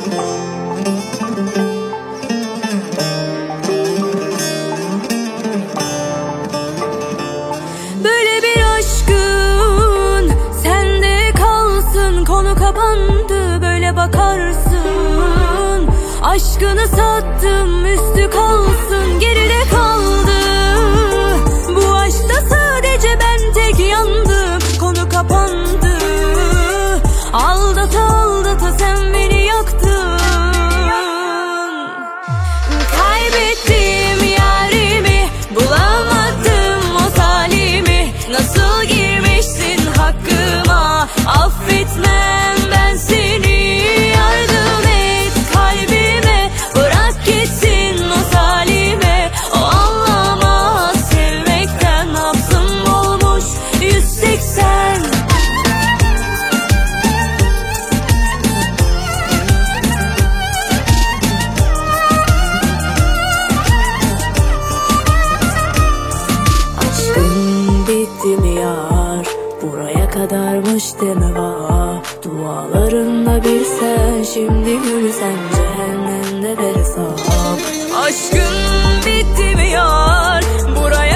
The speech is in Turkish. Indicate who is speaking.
Speaker 1: Böyle bir aşkın sende kalsın, konu kapandı, böyle bakarsın. Aşkını sattım, üstü kalsın, geride kaldı. Bu aşkta sadece ben tek yandım, konu kapandı. Aldata aldata sen beni yaktın. Kaybettim yarimi, bulamadım o talimi. Nasıl girmişsin hakkıma, affetmem ben seni. Yardım et kalbime, bırak gitsin o talime. O anlamaz sevmekten, nabzım olmuş 180. Aşkın bitti mi yar, buraya kadarmış deme var. Dualarınla bir sen, şimdi gülsen cehennemde bir hesap. Aşkın bitti mi yar, buraya